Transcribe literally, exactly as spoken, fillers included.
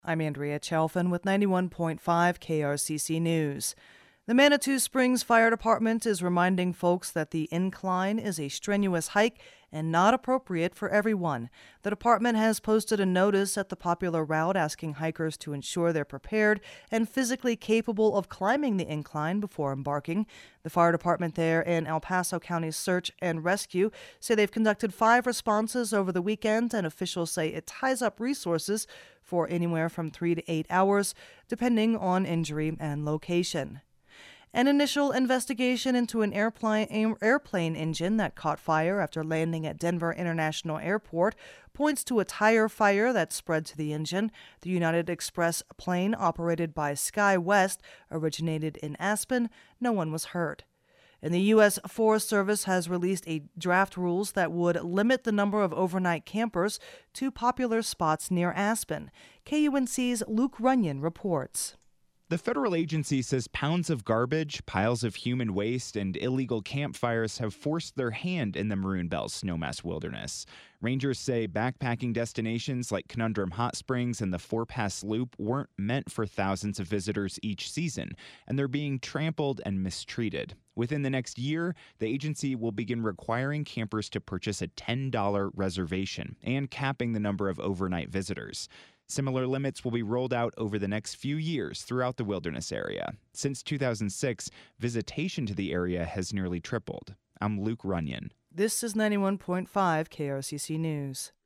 I'm Andrea Chalfin with ninety-one point five K R C C News. The Manitou Springs Fire Department is reminding folks that the incline is a strenuous hike and not appropriate for everyone. The department has posted a notice at the popular route asking hikers to ensure they're prepared and physically capable of climbing the incline before embarking. The fire department there in El Paso County Search and Rescue say they've conducted five responses over the weekend, and officials say it ties up resources for anywhere from three to eight hours, depending on injury and location. An initial investigation into an airplane, airplane engine that caught fire after landing at Denver International Airport points to a tire fire that spread to the engine. The United Express plane operated by SkyWest originated in Aspen. No one was hurt. And the U S Forest Service has released a draft rules that would limit the number of overnight campers to popular spots near Aspen. K U N C's Luke Runyon reports. The federal agency says pounds of garbage, piles of human waste, and illegal campfires have forced their hand in the Maroon Bell Snowmass Wilderness. Rangers say backpacking destinations like Conundrum Hot Springs and the Four Pass Loop weren't meant for thousands of visitors each season, and they're being trampled and mistreated. Within the next year, the agency will begin requiring campers to purchase a ten dollars reservation and capping the number of overnight visitors. Similar limits will be rolled out over the next few years throughout the wilderness area. Since two thousand six, visitation to the area has nearly tripled. I'm Luke Runyon. This is ninety-one point five K R C C News.